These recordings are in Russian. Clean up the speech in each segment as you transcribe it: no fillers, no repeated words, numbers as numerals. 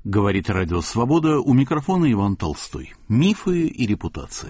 Говорит Радио Свобода, у микрофона Иван Толстой. Мифы и репутация.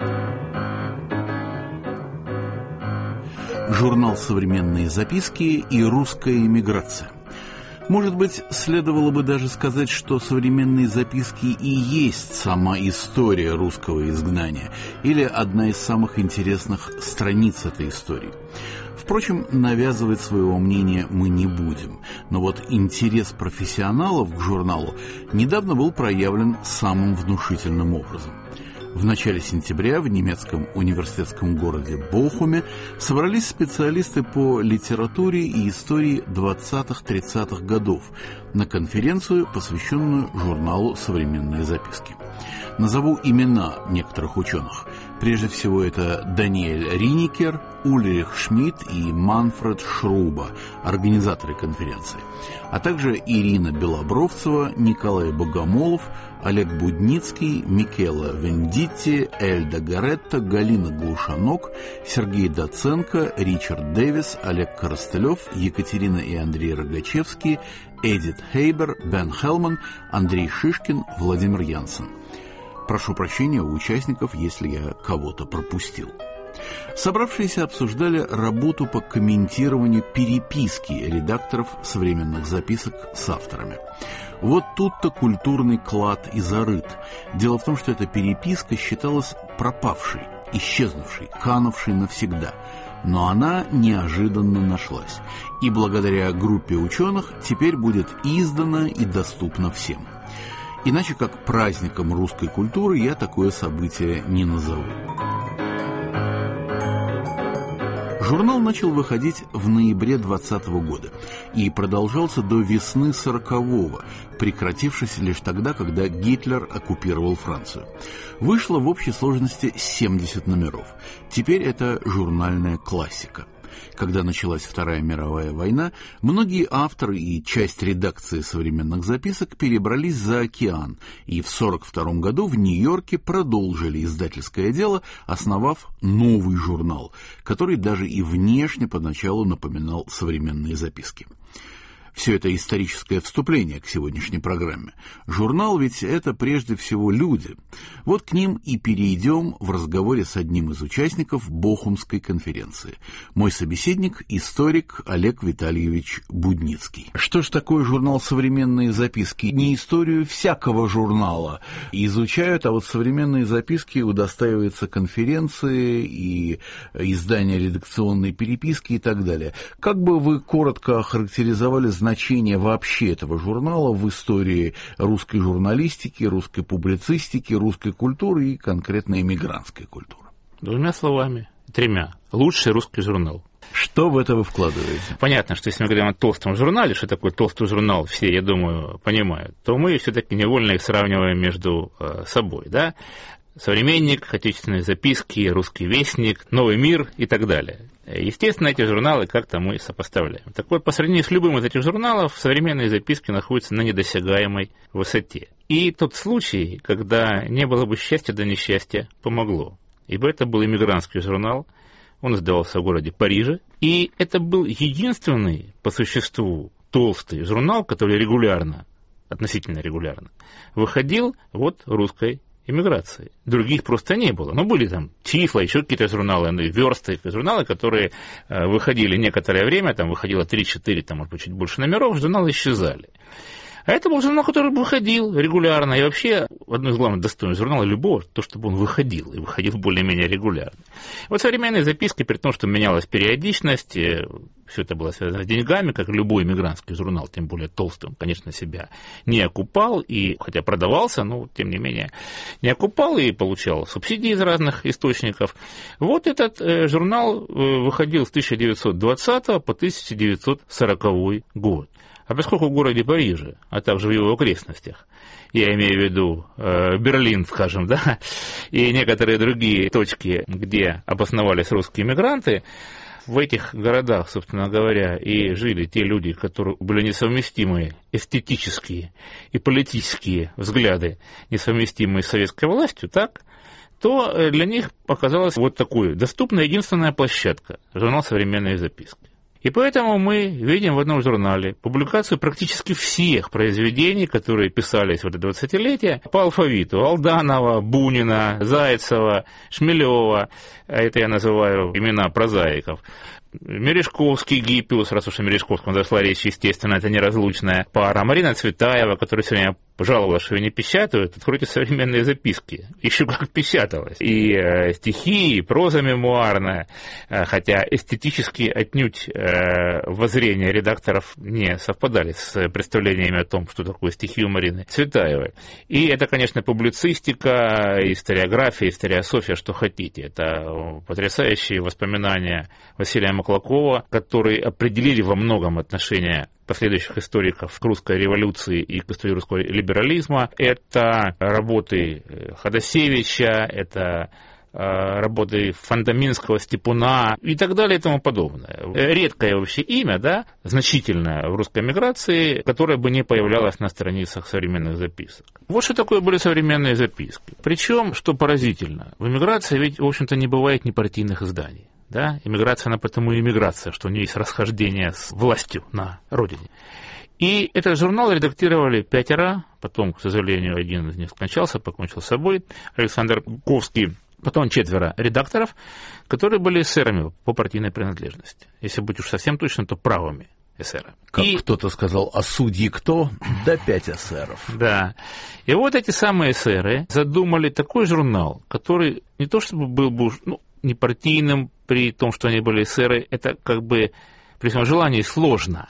Журнал «Современные записки» и русская эмиграция. Может быть, следовало бы даже сказать, что «Современные записки» и есть сама история русского изгнания, или одна из самых интересных страниц этой истории. Впрочем, навязывать своего мнения мы не будем. Но вот интерес профессионалов к журналу недавно был проявлен самым внушительным образом. В начале сентября в немецком университетском городе Бохуме собрались специалисты по литературе и истории 20-30-х годов на конференцию, посвященную журналу «Современные записки». Назову имена некоторых ученых. Прежде всего, это Даниэль Риникер, Ульрих Шмидт и Манфред Шруба, организаторы конференции, а также Ирина Белобровцева, Николай Богомолов, Олег Будницкий, Микела Вендитти, Эльда Гаретта, Галина Глушанок, Сергей Доценко, Ричард Дэвис, Олег Коростылев, Екатерина и Андрей Рогачевские, Эдит Хейбер, Бен Хелман, Андрей Шишкин, Владимир Янсен. Прошу прощения у участников, если я кого-то пропустил. Собравшиеся обсуждали работу по комментированию переписки редакторов современных записок с авторами. Вот тут-то культурный клад и зарыт. Дело в том, что эта переписка считалась пропавшей, исчезнувшей, канувшей навсегда. Но она неожиданно нашлась. И благодаря группе ученых теперь будет издана и доступна всем. Иначе как праздником русской культуры я такое событие не назову. Журнал начал выходить в ноябре 2020 года и продолжался до весны 40-го, прекратившись лишь тогда, когда Гитлер оккупировал Францию. Вышло в общей сложности 70 номеров. Теперь это журнальная классика. Когда началась Вторая мировая война, многие авторы и часть редакции современных записок перебрались за океан и в 1942 году в Нью-Йорке продолжили издательское дело, основав новый журнал, который даже и внешне поначалу напоминал «Современные записки». Все это историческое вступление к сегодняшней программе. Журнал ведь это прежде всего люди. Вот к ним и перейдем в разговоре с одним из участников Бохумской конференции. Мой собеседник – историк Олег Витальевич Будницкий. Что ж такое журнал «Современные записки»? Не историю всякого журнала изучают, а вот «Современные записки» удостаиваются конференции и издания редакционной переписки и так далее. Как бы вы коротко охарактеризовали значение вообще этого журнала в истории русской журналистики, русской публицистики, русской культуры и конкретно эмигрантской культуры? Двумя словами, тремя. Лучший русский журнал. Что в это вы вкладываете? Понятно, что если мы говорим о толстом журнале, что такое толстый журнал, все, я думаю, понимают, то мы все-таки невольно их сравниваем между собой, да? «Современник», «Отечественные записки», «Русский вестник», «Новый мир» и так далее. Естественно, эти журналы как-то мы сопоставляем. Так вот, по сравнению с любым из этих журналов, «Современные записки» находятся на недосягаемой высоте. И тот случай, когда не было бы счастья, да несчастья помогло. Ибо это был эмигрантский журнал, он издавался в городе Париже, и это был единственный, по существу, толстый журнал, который регулярно, относительно регулярно, выходил от русской эмиграции. Других просто не было. Но были там числа, еще какие-то журналы, версты, журналы, которые выходили некоторое время, там выходило 3-4, там, может быть, чуть больше номеров, журналы исчезали. А это был журнал, который выходил регулярно. И вообще, одно из главных достоинств журнала любого, то, чтобы он выходил, и выходил более-менее регулярно. Вот «Современные записки», при том, что менялась периодичность, все это было связано с деньгами, как любой эмигрантский журнал, тем более толстым, конечно, себя не окупал, и, хотя продавался, но, тем не менее, не окупал и получал субсидии из разных источников. Вот этот журнал выходил с 1920 по 1940 год. А поскольку в городе Париже, а также в его окрестностях, я имею в виду Берлин, скажем, да, и некоторые другие точки, где обосновались русские эмигранты, в этих городах, собственно говоря, и жили те люди, которые были несовместимые эстетические и политические взгляды, несовместимые с советской властью, так, то для них оказалась вот такой доступная единственная площадка – журнал «Современные записки». И поэтому мы видим в одном журнале публикацию практически всех произведений, которые писались в это 20-летие по алфавиту. Алданова, Бунина, Зайцева, Шмелева, это я называю имена прозаиков. Мережковский, Гиппиус, раз уж о Мережковском зашла речь, естественно, это неразлучная пара. Марина Цветаева, которая сегодня жаловалась, что ее не печатают, откройте современные записки. Еще как печаталось. И стихи, и проза мемуарная, хотя эстетически отнюдь воззрения редакторов не совпадали с представлениями о том, что такое стихи у Марины Цветаевой. И это, конечно, публицистика, историография, историософия, что хотите. Это потрясающие воспоминания Василия Маклакова, которые определили во многом отношение последующих историков к русской революции и к истории русского либерализма. Это работы Ходосевича, это работы Фандаминского, Степуна и так далее и тому подобное. Редкое вообще имя, да, значительное в русской эмиграции, которое бы не появлялось на страницах современных записок. Вот что такое были современные записки. Причем, что поразительно, в эмиграции ведь, в общем-то, не бывает непартийных изданий. Да? Эмиграция, она потому и эмиграция, что у нее есть расхождение с властью на родине. И этот журнал редактировали 5, потом, к сожалению, один из них скончался, покончил с собой, Александр Ковский, потом 4 редакторов, которые были эсерами по партийной принадлежности. Если быть уж совсем точно, то правыми эсерами. Как кто-то сказал, а судьи кто? Да 5 эсеров. Да. И вот эти самые эсеры задумали такой журнал, который не то чтобы был бы непартийным, при том, что они были эсеры, это как бы при своем желании сложно,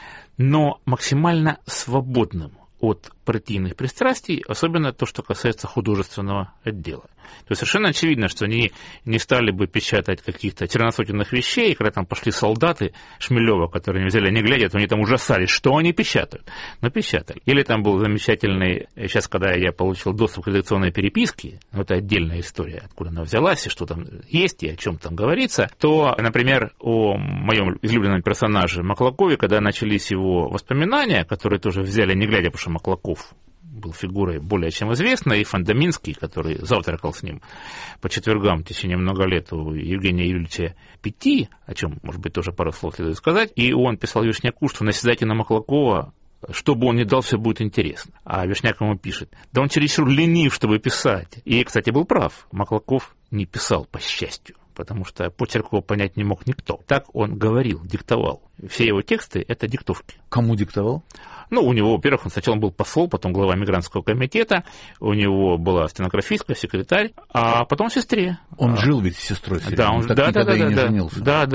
но максимально свободным от партийных пристрастий, особенно то, что касается художественного отдела. То есть совершенно очевидно, что они не стали бы печатать каких-то черносотенных вещей, когда там пошли солдаты Шмелева, которые они взяли, не глядя, то они там ужасались, что они печатают. Но печатали. Или там был замечательный, сейчас, когда я получил доступ к редакционной переписке, это отдельная история, откуда она взялась, и что там есть, и о чем там говорится, то, например, о моем излюбленном персонаже Маклакове, когда начались его воспоминания, которые тоже взяли, не глядя, потому что Маклаков был фигурой более чем известной, и Фандаминский, который завтракал с ним по четвергам в течение много лет у Евгения Юрьевича Пяти, о чем, может быть, тоже пару слов следует сказать, и он писал Вишняку, что наседайте на Маклакова, что бы он ни дал, все будет интересно. А Вишняк ему пишет, да он чересчур ленив, чтобы писать. И, кстати, был прав, Маклаков не писал, по счастью, потому что почерк его понять не мог никто. Так он говорил, диктовал. Все его тексты — это диктовки. Кому диктовал? У него, во-первых, он сначала был посол, потом глава мигрантского комитета, у него была стенографистка, секретарь, а потом сестре. Он жил ведь с сестрой все время, да, он так никогда и не женился. Да.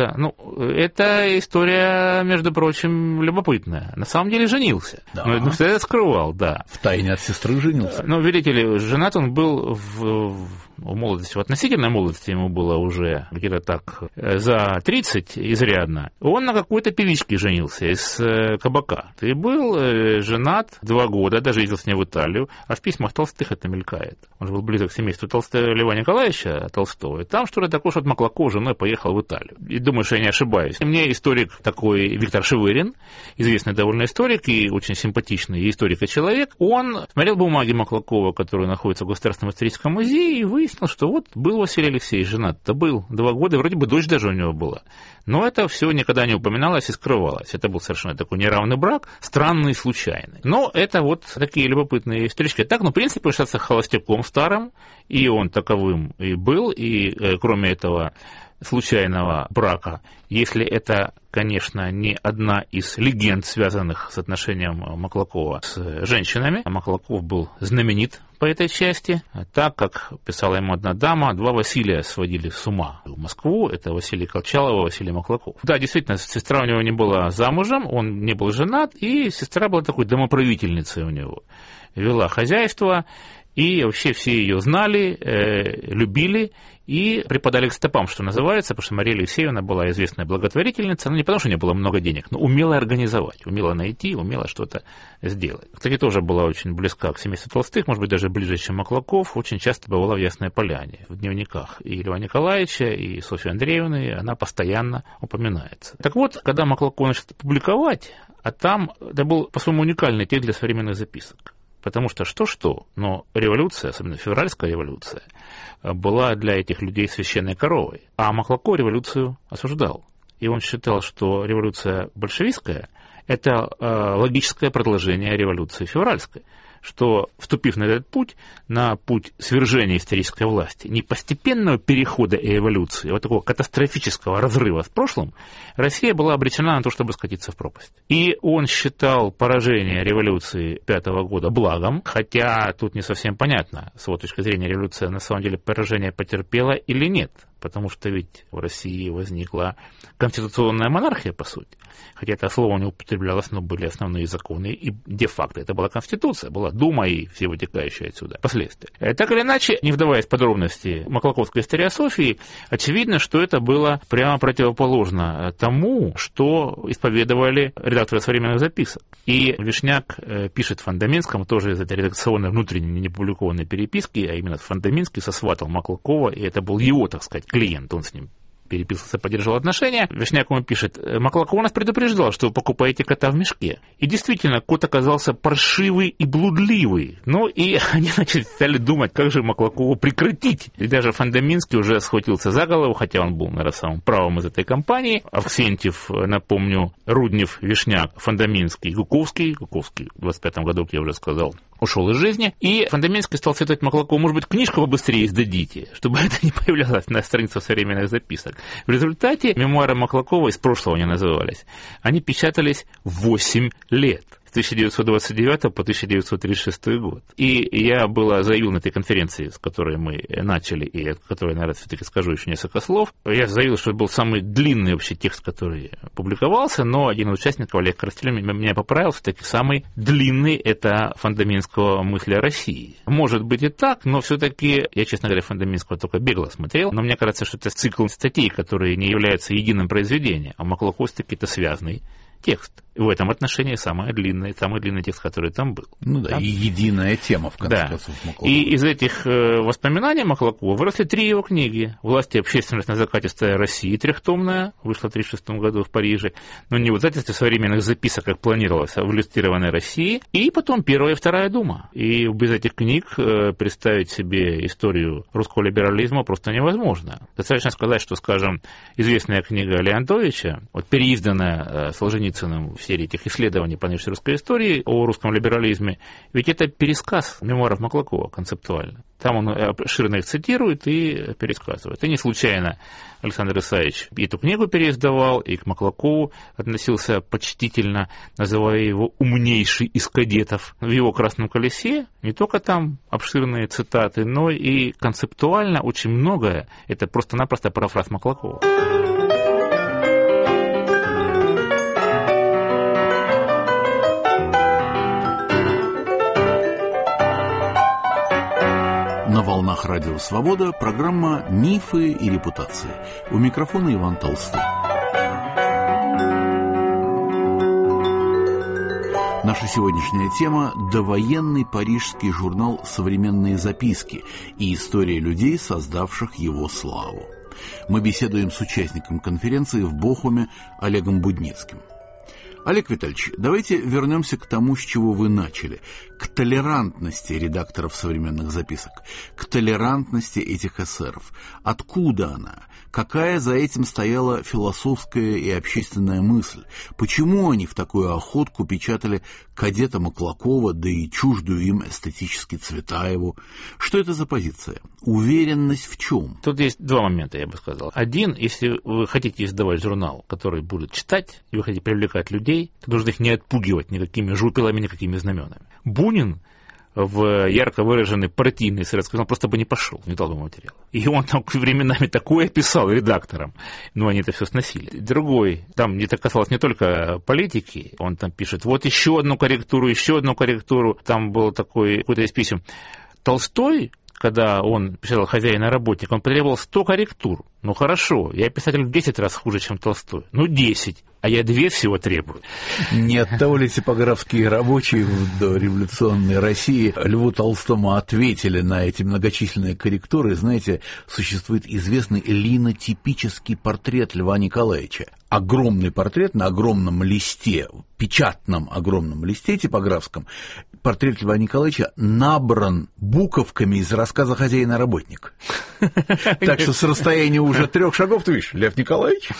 Это история, между прочим, любопытная. На самом деле женился. Да. Но всегда скрывал, да. Втайне от сестры женился. Видите ли, женат он был в молодости, в относительной молодости ему было уже где-то так за 30 изрядно. Он на какой-то певичке женился из кабака. И был женат 2 года, даже ездил с ней в Италию, а в письмах Толстых это мелькает. Он же был близок к семейству Льва Николаевича Толстого. И там что-то такое, что Маклаков с женой поехал в Италию. И думаю, что я не ошибаюсь. И мне историк такой Виктор Шевырин, известный довольно историк и очень симпатичный историк и человек, он смотрел бумаги Маклакова, которые находятся в Государственном историческом музее, и выяснил, что вот был Василий Алексеевич женат-то был 2 года, вроде бы дочь даже у него была. Но это все никогда не упоминалось и скрывалось. Это был совершенно такой неравный брак, странный, случайный. Но это вот такие любопытные исторички. Так, в принципе, он считается холостяком старым, и он таковым и был, и кроме этого случайного брака, если это, конечно, не одна из легенд, связанных с отношением Маклакова с женщинами. Маклаков был знаменит по этой части, так как писала ему одна дама, 2 Василия сводили с ума в Москву, это Василий Колчалов и Василий Маклаков. Да, действительно, сестра у него не была замужем, он не был женат, и сестра была такой домоправительницей у него. Вела хозяйство, и вообще все ее знали, любили и припадали к стопам, что называется, потому что Мария Алексеевна была известная благотворительница, не потому что у нее было много денег, но умела организовать, умела найти, умела что-то сделать. Кстати, тоже была очень близка к семейству Толстых, может быть, даже ближе, чем Маклаков, очень часто бывала в Ясной Поляне. В дневниках и Льва Николаевича, и Софьи Андреевны она постоянно упоминается. Так вот, когда Маклаков начал публиковать, а там это был по-своему уникальный текст для современных записок. Потому что что-что, но революция, особенно февральская революция, была для этих людей священной коровой. А Маклаков революцию осуждал. и он считал, что революция большевистская – это логическое продолжение революции февральской, что, вступив на этот путь, на путь свержения исторической власти, не постепенного перехода и эволюции, а вот такого катастрофического разрыва с прошлым, Россия была обречена на то, чтобы скатиться в пропасть. И он считал поражение революции 5 года благом, хотя тут не совсем понятно, с его точки зрения, революция на самом деле поражение потерпела или нет. Потому что ведь в России возникла конституционная монархия, по сути. Хотя это слово не употреблялось, но были основные законы, и де-факто это была Конституция, была Дума и все вытекающие отсюда последствия. Так или иначе, не вдаваясь в подробности маклаковской историософии, очевидно, что это было прямо противоположно тому, что исповедовали редакторы современных записок. И Вишняк пишет Фандаминскому, тоже из этой редакционной внутренней непубликованной переписки, а именно Фандаминский сосватал Маклакова, и это был его, так сказать, клиент, он с ним переписывался, поддержал отношения. Вишняк ему пишет: Маклаков нас предупреждал, что вы покупаете кота в мешке. И действительно, кот оказался паршивый и блудливый. Ну и они, значит, стали думать, как же Маклакову прекратить. И даже Фандаминский уже схватился за голову, хотя он был, наверное, самым правым из этой компании. Авксентьев, напомню, Руднев, Вишняк, Фандаминский, Гуковский в 25 году, как я уже сказал, ушел из жизни. И Фандаминский стал советовать Маклакову: может быть, книжку побыстрее издадите, чтобы это не появлялось на страницах современных записок. В результате мемуары Маклакова, из прошлого они назывались, они печатались 8 лет. С 1929 по 1936 год. И я заявил на этой конференции, с которой мы начали, и о которой, наверное, все-таки скажу еще несколько слов, я заявил, что это был самый длинный вообще текст, который публиковался, но один из участников, Олег Коростелев, меня поправил, все-таки самый длинный — это Фандаминского «Мысли о России». Может быть и так, но все-таки, я, честно говоря, Фандаминского только бегло смотрел, но мне кажется, что это цикл статей, которые не являются единым произведением, а Маклаков все-таки это связанный текст. В этом отношении самый длинный текст, который там был. Ну да, и единая тема, в конце концов, Маклакова. И из этих воспоминаний Маклакова выросли 3 его книги. «Власть и общественность на закате старой России», трехтомная, вышла в 1936 году в Париже, но не в издательстве современных записок, как планировалось, а в иллюстрированной России. И потом Первая и Вторая Дума. И без этих книг представить себе историю русского либерализма просто невозможно. Достаточно сказать, что, скажем, известная книга Леонтовича, вот переизданная Солженицыным в серии этих исследований по нашей русской истории о русском либерализме, ведь это пересказ мемуаров Маклакова концептуально. Там он обширно их цитирует и пересказывает. И не случайно Александр Исаевич и эту книгу переиздавал, и к Маклакову относился почтительно, называя его умнейший из кадетов. В его «Красном колесе» не только там обширные цитаты, но и концептуально очень многое. Это просто-напросто парафраз Маклакова. На волнах Радио Свобода программа «Мифы и репутации». У микрофона Иван Толстой. Наша сегодняшняя тема – довоенный парижский журнал «Современные записки» и история людей, создавших его славу. Мы беседуем с участником конференции в Бохуме Олегом Будницким. Олег Витальевич, давайте вернемся к тому, с чего вы начали, к толерантности редакторов современных записок, к толерантности этих эсеров. Откуда она? Какая за этим стояла философская и общественная мысль? Почему они в такую охотку печатали кадета Маклакова, да и чуждую им эстетически Цветаеву? Что это за позиция? Уверенность в чем? Тут есть 2 момента, я бы сказал. Один, если вы хотите издавать журнал, который будут читать, и вы хотите привлекать людей, то нужно их не отпугивать никакими жупелами, никакими знаменами. Бунин в ярко выраженный партийный советский журнал просто бы не пошел, не дал бы материала. И он там временами такое писал редакторам, но они это все сносили. Другой, там это касалось не только политики, он там пишет: вот еще одну корректуру. Там был такой, какой-то из писем. Толстой, когда он писал «Хозяин и работник», он потребовал 100 корректур. Ну хорошо, я писатель в 10 раз хуже, чем Толстой. 10, а я 2 всего требую. Не от того ли типографские рабочие в дореволюционной России Льву Толстому ответили на эти многочисленные корректуры? Знаете, существует известный линотипический портрет Льва Николаевича. Огромный портрет на огромном листе, печатном огромном листе типографском. Портрет Льва Николаевича набран буковками из рассказа «Хозяин и работник». Так что с расстояния уже 3 шагов ты видишь, Лев Николаевич.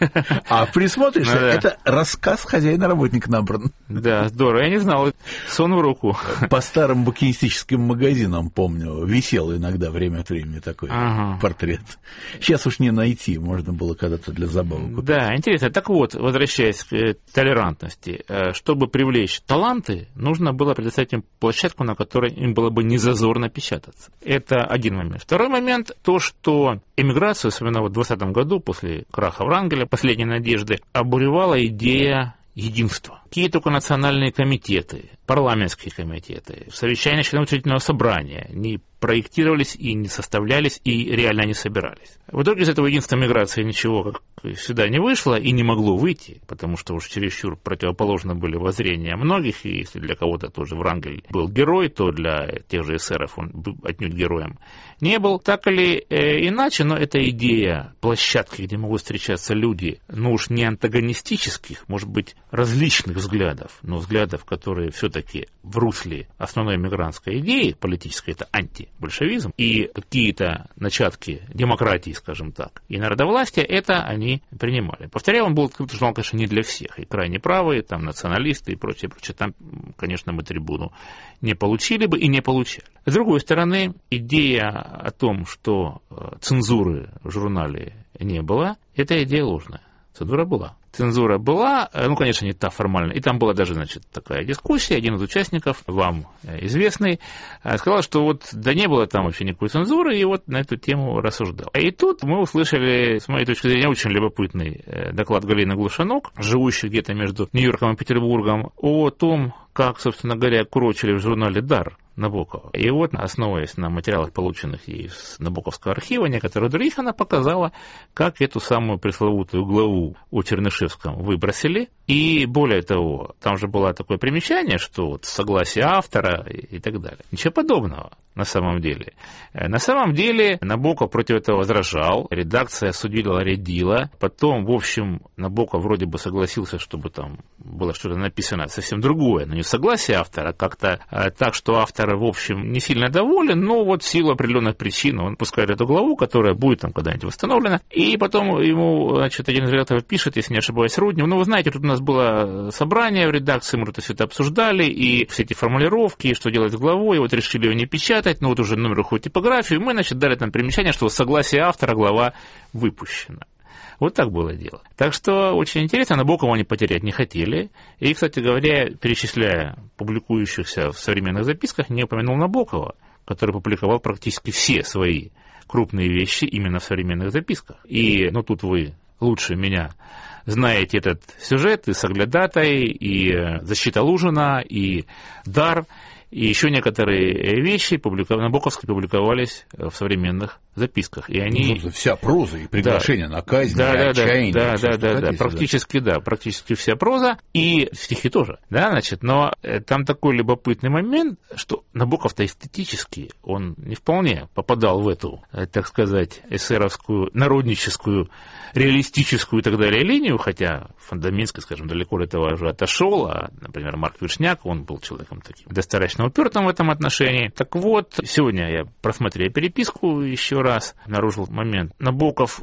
А присмотришься, это рассказ хозяина-работника набран. Да, здорово, я не знал. Сон в руку. По старым букинистическим магазинам, помню, висел иногда время от времени такой портрет. Сейчас уж не найти, можно было когда-то для забавы купить. Да, интересно. Так вот, возвращаясь к толерантности, чтобы привлечь таланты, нужно было предоставить им площадку, на которой им было бы незазорно печататься. Это один момент. Второй момент, то, что эмиграцию, особенно в 2020 году, после краха Врангеля, последней надежды, обуревала идея единства. Какие только национальные комитеты, парламентские комитеты, совещания членов учредительного собрания не проектировались и не составлялись, и реально не собирались. В итоге из этого единства миграции ничего, как всегда, не вышло и не могло выйти, потому что уж чересчур противоположно были воззрения многих, и если для кого-то тоже Врангель был герой, то для тех же эсеров он отнюдь героем не был. Так или иначе, но эта идея площадки, где могут встречаться люди, ну уж не антагонистических, может быть, различных взглядов, но взглядов, которые все-таки в русле основной мигрантской идеи политической, это антибольшевизм, и какие-то начатки демократии, скажем так, и народовластия, это они принимали. Повторяю, он был открыт журнал, конечно, не для всех, и крайне правые, там, националисты и прочее, прочее, там, конечно, мы трибуну не получили бы и не получали. С другой стороны, идея о том, что цензуры в журнале не было, эта идея ложная. Цензура была. Цензура была, ну, конечно, не та формальная. И там была даже, значит, такая дискуссия. Один из участников, вам известный, сказал, что вот да не было там вообще никакой цензуры, и вот на эту тему рассуждал. И тут мы услышали, с моей точки зрения, очень любопытный доклад Галины Глушанок, живущей где-то между Нью-Йорком и Петербургом, о том, как, собственно говоря, курочили в журнале «Дар» Набокова. И вот, основываясь на материалах, полученных из Набоковского архива, некоторых других, она показала, как эту самую пресловутую главу о Чернышевском выбросили. И более того, там же было такое примечание, что вот согласие автора и так далее. Ничего подобного на самом деле. На самом деле Набоков против этого возражал, редакция судила-рядила. Потом, в общем, Набоков вроде бы согласился, чтобы там было что-то написано совсем другое, но не согласие автора, а как-то так, что автор, в общем, не сильно доволен, но вот в силу определенных причин он пускает эту главу, которая будет там когда-нибудь восстановлена. И потом ему, значит, один из редакторов пишет, если не ошибаюсь, Руднев, ну, вы знаете, тут у нас было собрание в редакции, мы это все это обсуждали, и все эти формулировки, что делать с главой, и вот решили ее не печатать, но вот уже номер уходит в типографию, мы, значит, дали там примечание, что согласие автора глава выпущена. Вот так было дело. Так что очень интересно, Набокова они потерять не хотели. И, кстати говоря, перечисляя публикующихся в современных записках, не упомянул Набокова, который публиковал практически все свои крупные вещи именно в современных записках. И, ну, тут вы лучше меня знаете этот сюжет, и «Соглядатай», и «Защита Лужина», и «Дар», и еще некоторые вещи набоковские публиковались в современных записках. И они... Вся проза и приглашение на казнь, отчаяние. Да, практически вся проза, и стихи тоже. Да, значит, но там такой любопытный момент, что Набоков-то эстетически, он не вполне попадал в эту, так сказать, эсеровскую, народническую, реалистическую и так далее линию, хотя Фондаминский, скажем, далеко от этого уже отошел, а, например, Марк Вишняк, он был человеком таким достаточно упертым в этом отношении. Так вот, сегодня я, просмотрел переписку еще раз, обнаружил момент. Набоков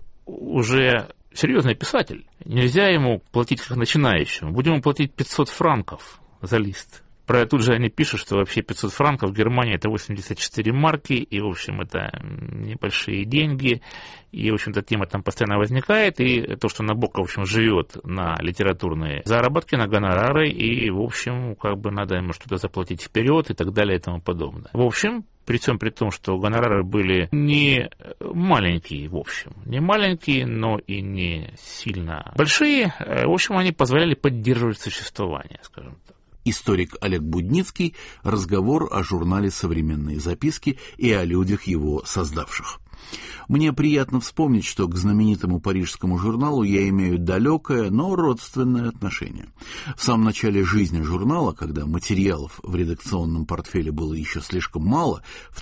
уже серьезный писатель. Нельзя ему платить как начинающему. Будем ему платить 500 франков за лист. Тут же они пишут, что вообще 500 франков в Германии это 84 марки, и, в общем, это небольшие деньги, и, в общем-то, тема там постоянно возникает, и то, что Набоков, в общем, живет на литературные заработки, на гонорары, и, в общем, как бы надо ему что-то заплатить вперед и так далее и тому подобное. В общем, при том, что гонорары были не маленькие, в общем, не маленькие, но и не сильно большие, в общем, они позволяли поддерживать существование, скажем так. Историк Олег Будницкий. Разговор о журнале «Современные записки» и о людях, его создавших. Мне приятно вспомнить, что к знаменитому парижскому журналу я имею далекое, но родственное отношение. В самом начале жизни журнала, когда материалов в редакционном портфеле было еще слишком мало, в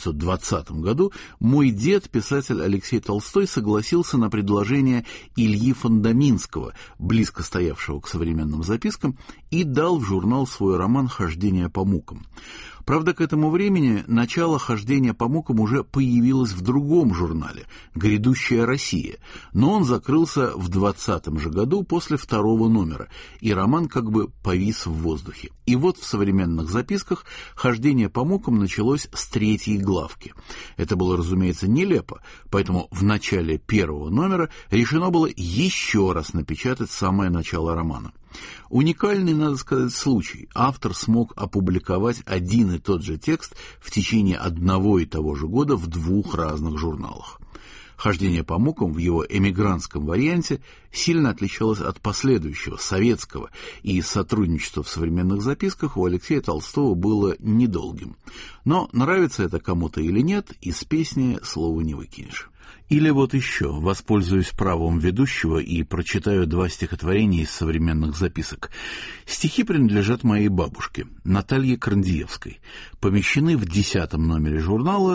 1920 году, мой дед, писатель Алексей Толстой, согласился на предложение Ильи Фондаминского, близко стоявшего к современным запискам, и дал в журнал свой роман «Хождение по мукам». Правда, к этому времени начало хождения по мукам уже появилось в другом журнале «Грядущая Россия», но он закрылся в 2020 же году после второго номера, и роман как бы повис в воздухе. И вот в современных записках хождение по мукам началось с третьей главки. Это было, разумеется, нелепо, поэтому в начале первого номера решено было еще раз напечатать самое начало романа. Уникальный, надо сказать, случай. Автор смог опубликовать один и тот же текст в течение одного и того же года в двух разных журналах. Хождение по мукам в его эмигрантском варианте сильно отличалось от последующего, советского, и сотрудничество в современных записках у Алексея Толстого было недолгим. Но нравится это кому-то или нет, из песни слова не выкинешь. Или вот еще, воспользуюсь правом ведущего и прочитаю два стихотворения из современных записок. Стихи принадлежат моей бабушке, Наталье Крандиевской, помещены в 10-м номере журнала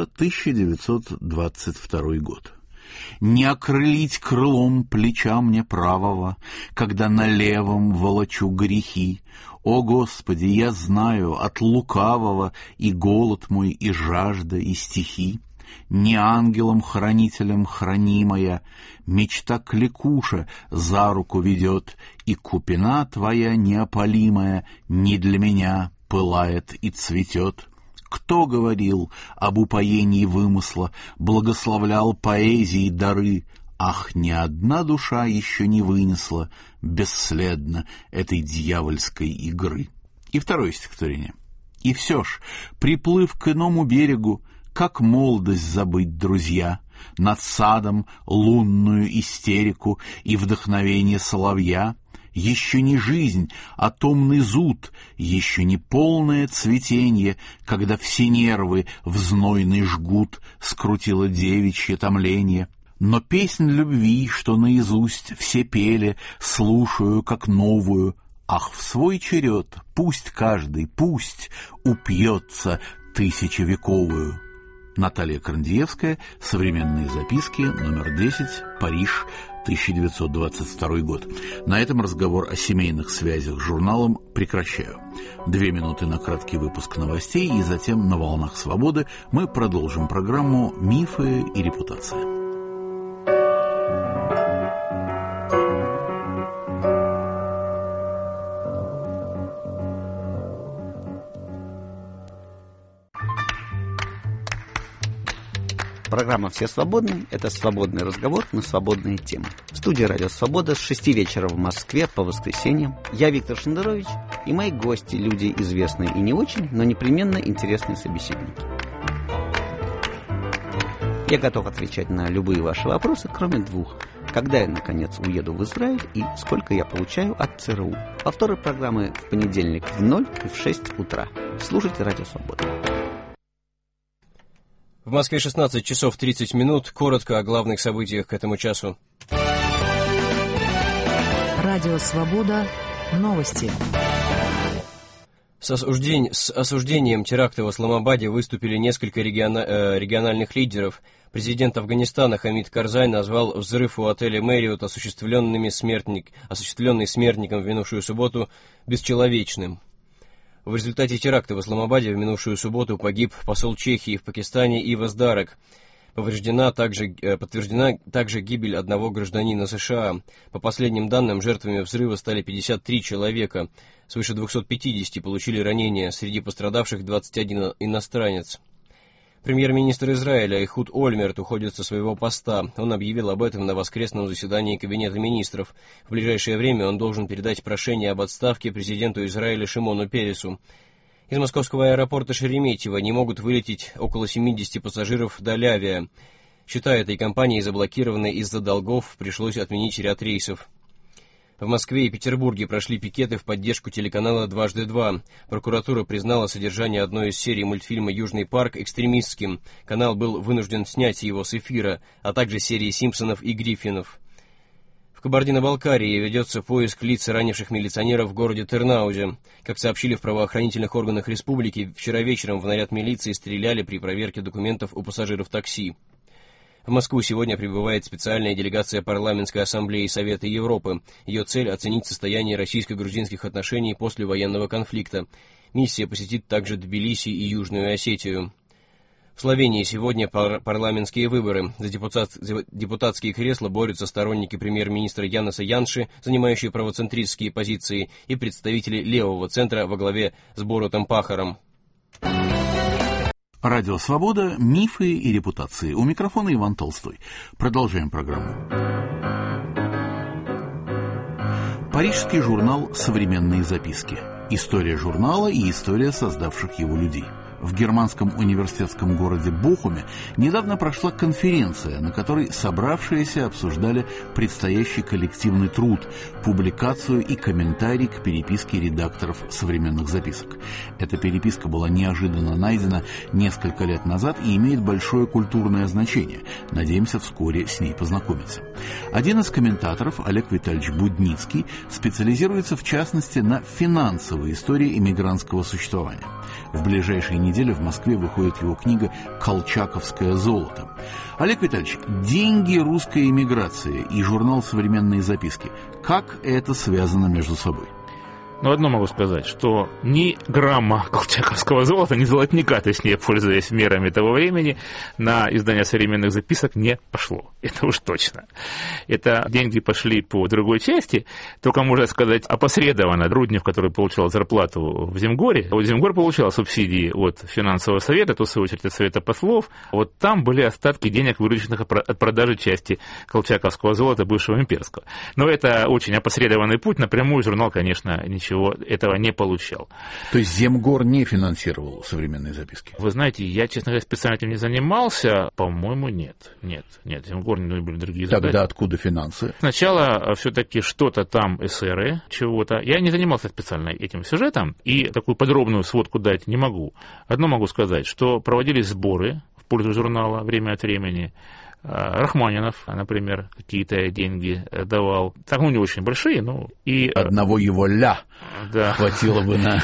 1922 год. «Не окрылить крылом плеча мне правого, когда на левом волочу грехи. О, Господи, я знаю от лукавого и голод мой, и жажда, и стихи. Не ангелом-хранителем хранимая, мечта кликуша за руку ведет, и купина твоя неопалимая не для меня пылает и цветет. Кто говорил об упоении вымысла, благословлял поэзии дары? Ах, ни одна душа еще не вынесла бесследно этой дьявольской игры». И второе стихотворение. «И все ж, приплыв к иному берегу, как молодость забыть, друзья, над садом лунную истерику и вдохновение соловья? Еще не жизнь, а томный зуд, еще не полное цветенье, когда все нервы в знойный жгут скрутило девичье томление. Но песнь любви, что наизусть все пели, слушаю как новую. Ах, в свой черед пусть каждый, пусть упьется тысячевековую». Наталья Крандиевская, «Современные записки», номер 10, Париж, 1922 год. На этом разговор о семейных связях с журналом прекращаю. 2 минуты на краткий выпуск новостей, и затем на «Волнах свободы» мы продолжим программу «Мифы и репутация». Программа «Все свободны» — это свободный разговор на свободные темы. В студии «Радио Свобода» с 6 вечера в Москве по воскресеньям я, Виктор Шендерович, и мои гости, люди известные и не очень, но непременно интересные собеседники. Я готов отвечать на любые ваши вопросы, кроме двух. Когда я, наконец, уеду в Израиль и сколько я получаю от ЦРУ. Повторы программы в понедельник в 0 и в 6 утра. Слушайте «Радио Свобода». В Москве 16 часов 30 минут. Коротко о главных событиях к этому часу. Радио «Свобода». Новости. С осуждением теракта в Исламабаде выступили несколько региональных лидеров. Президент Афганистана Хамид Карзай назвал взрыв у отеля Мэриот, осуществленный смертником в минувшую субботу, бесчеловечным. В результате теракта в Исламабаде в минувшую субботу погиб посол Чехии в Пакистане Ивас Дарек. Подтверждена также гибель одного гражданина США. По последним данным, жертвами взрыва стали 53 человека. Свыше 250 получили ранения. Среди пострадавших 21 иностранец. Премьер-министр Израиля Эхуд Ольмерт уходит со своего поста. Он объявил об этом на воскресном заседании Кабинета министров. В ближайшее время он должен передать прошение об отставке президенту Израиля Шимону Пересу. Из московского аэропорта Шереметьево не могут вылететь около 70 пассажиров Далявия. Счета этой компании заблокированы из-за долгов, пришлось отменить ряд рейсов. В Москве и Петербурге прошли пикеты в поддержку телеканала «Дважды два». Прокуратура признала содержание одной из серий мультфильма «Южный парк» экстремистским. Канал был вынужден снять его с эфира, а также серии «Симпсонов» и «Гриффинов». В Кабардино-Балкарии ведется поиск лиц ранивших милиционеров в городе Тернаузе. Как сообщили в правоохранительных органах республики, вчера вечером в наряд милиции стреляли при проверке документов у пассажиров такси. В Москву сегодня прибывает специальная делегация Парламентской ассамблеи Совета Европы. Ее цель – оценить состояние российско-грузинских отношений после военного конфликта. Миссия посетит также Тбилиси и Южную Осетию. В Словении сегодня парламентские выборы. За депутатские кресла борются сторонники премьер-министра Яноса Янши, занимающие правоцентристские позиции, и представители левого центра во главе с Борутом Пахаром. Радио «Свобода. Мифы и репутации». У микрофона Иван Толстой. Продолжаем программу. Парижский журнал «Современные записки». История журнала и история создавших его людей. В германском университетском городе Бохуме недавно прошла конференция, на которой собравшиеся обсуждали предстоящий коллективный труд, публикацию и комментарий к переписке редакторов современных записок. Эта переписка была неожиданно найдена несколько лет назад и имеет большое культурное значение. Надеемся вскоре с ней познакомиться. Один из комментаторов, Олег Витальевич Будницкий, специализируется в частности на финансовой истории эмигрантского существования. В ближайшие недели в Москве выходит его книга «Колчаковское золото». Олег Витальевич, деньги русской эмиграции и журнал «Современные записки». Как это связано между собой? Но одно могу сказать, что ни грамма колчаковского золота, ни золотника, точнее, пользуясь мерами того времени, на издание современных записок не пошло. Это уж точно. Это деньги пошли по другой части, только, можно сказать, опосредованно. Руднев, который получал зарплату в Земгоре, вот Земгор получал субсидии от финансового совета, то, в свою очередь, от совета послов. Вот там были остатки денег, вырученных от продажи части колчаковского золота бывшего имперского. Но это очень опосредованный путь. Напрямую журнал, конечно, ничего этого не получал. То есть Земгор не финансировал современные записки? Вы знаете, я, честно говоря, специально этим не занимался. По-моему, нет. Земгор не были другие задачи. Тогда откуда финансы? Сначала все-таки что-то там эсеры, чего-то. Я не занимался специально этим сюжетом и такую подробную сводку дать не могу. Одно могу сказать, что проводились сборы в пользу журнала время от времени. Рахманинов, например, какие-то деньги давал. Так, не очень большие, но... И... Одного его «ля» хватило бы на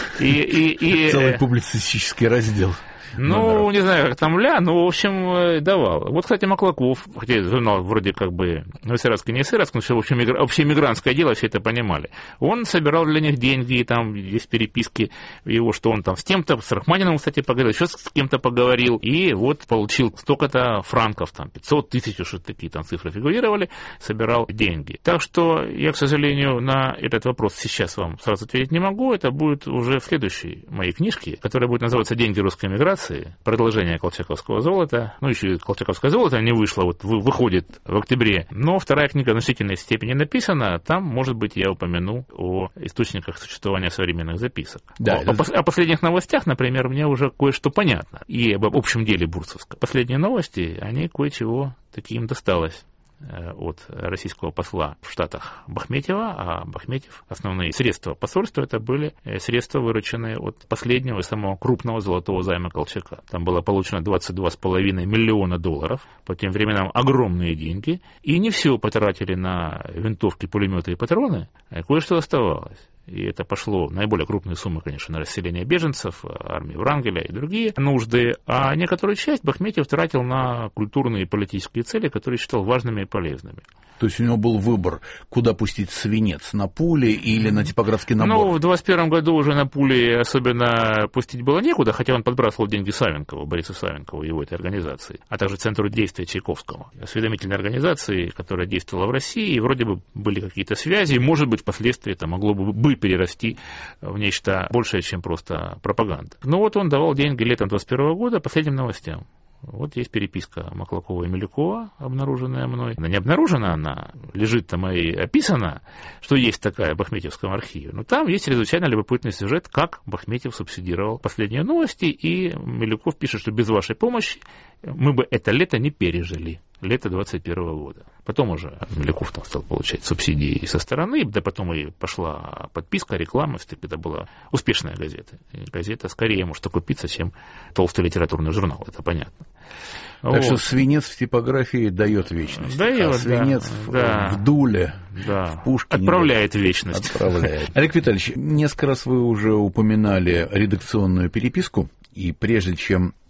целый публицистический раздел. Ну, не знаю, как там «ля», но, в общем, давал. Вот, кстати, Маклаков, хотя журнал вроде как бы эсеровский, не эсеровский, но все общеэмигрантское дело, все это понимали. Он собирал для них деньги, там есть переписки его, что он там с кем-то, с Рахманиновым, кстати, поговорил, еще с кем-то поговорил, и вот получил столько-то франков, там 500 тысяч, что-то такие там цифры фигурировали, собирал деньги. Так что я, к сожалению, на этот вопрос сейчас вам сразу ответить не могу, это будет уже в следующей моей книжке, которая будет называться «Деньги русской эмиграции», продолжение колчаковского золота. Ну, еще и колчаковское золото не вышло, вот выходит в октябре. Но вторая книга в значительной степени написана. Там, может быть, я упомяну о источниках существования современных записок. Да, о последних новостях, например, мне уже кое-что понятно. И об общем деле Бурцевска. Последние новости, они кое-чего таким досталось от российского посла в Штатах Бахметьева, а Бахметьев, основные средства посольства, это были средства, вырученные от последнего и самого крупного золотого займа Колчака. Там было получено $22,5 миллиона, по тем временам огромные деньги, и не все потратили на винтовки, пулеметы и патроны, а кое-что оставалось. И это пошло, наиболее крупные суммы, конечно, на расселение беженцев, армии Врангеля и другие нужды, а некоторую часть Бахметьев тратил на культурные и политические цели, которые считал важными и полезными. То есть у него был выбор, куда пустить свинец, на пули или на типографский набор? Ну, в 21 году уже на пули особенно пустить было некуда, хотя он подбрасывал деньги Савенкову, Борису Савенкову, его этой организации, а также Центру действия Чайковского, осведомительной организации, которая действовала в России, и вроде бы были какие-то связи, и, может быть, впоследствии это могло бы перерасти в нечто большее, чем просто пропаганда. Но вот он давал деньги летом 21 года последним новостям. Вот есть переписка Маклакова и Милюкова, обнаруженная мной. Она не обнаружена, она лежит там и описана, что есть такая в Бахметьевском архиве. Но там есть чрезвычайно любопытный сюжет, как Бахметьев субсидировал последние новости, и Милюков пишет, что без вашей помощи мы бы это лето не пережили. Лето 21 года. Потом уже Милюков там стал получать субсидии со стороны, да потом и пошла подписка, реклама, это была успешная газета. И газета скорее может окупиться, чем толстый литературный журнал, это понятно. Так что свинец в типографии дает вечность. Дает, а свинец в дуле, в Пушкине отправляет вечность. Олег Витальевич, несколько раз вы уже упоминали редакционную переписку, и прежде чем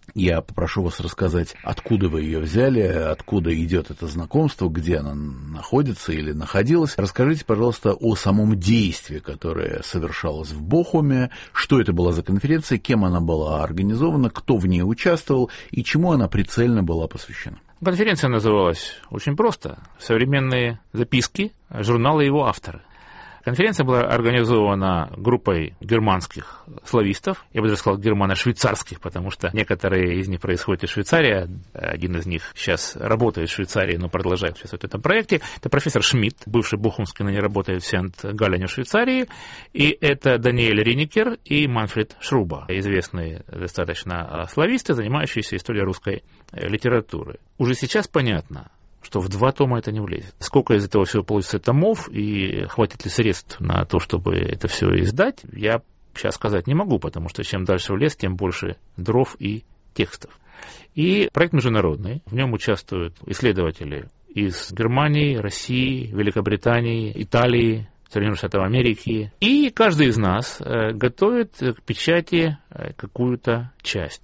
Я попрошу вас рассказать, откуда вы ее взяли, откуда идет это знакомство, где она находится или находилась. Расскажите, пожалуйста, о самом действии, которое совершалось в Бохуме, что это была за конференция, кем она была организована, кто в ней участвовал и чему она прицельно была посвящена. Конференция называлась очень просто «Современные записки», журнала его автора. Конференция была организована группой германских славистов, я бы даже сказал германо-швейцарских, потому что некоторые из них происходят из Швейцарии, один из них сейчас работает в Швейцарии, но продолжает участвовать в этом проекте. Это профессор Шмидт, бывший бохумский, ныне работает в Сент-Галлене в Швейцарии, и это Даниэль Риникер и Манфред Шруба, известные достаточно слависты, занимающиеся историей русской литературы. Уже сейчас понятно, что в 2 тома это не влезет. Сколько из этого всего получится томов и хватит ли средств на то, чтобы это все издать, я сейчас сказать не могу, потому что чем дальше в лес, тем больше дров и текстов. И проект международный, в нем участвуют исследователи из Германии, России, Великобритании, Италии, Соединенных Штатов Америки. И каждый из нас готовит к печати какую-то часть.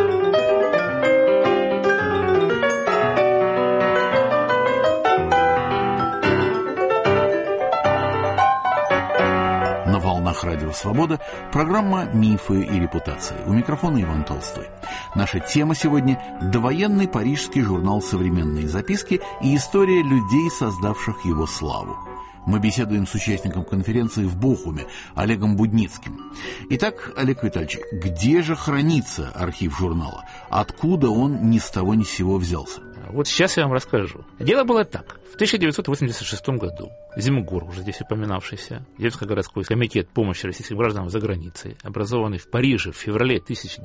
На волнах Радио Свобода программа «Мифы и репутации». У микрофона Иван Толстой. Наша тема сегодня – довоенный парижский журнал «Современные записки» и история людей, создавших его славу. Мы беседуем с участником конференции в Бохуме Олегом Будницким. Итак, Олег Витальевич, где же хранится архив журнала? Откуда он ни с того ни с сего взялся? Вот сейчас я вам расскажу. Дело было так. В 1986 году Зимгор, уже здесь упоминавшийся, Земско-городской комитет помощи российским гражданам за границей, образованный в Париже в феврале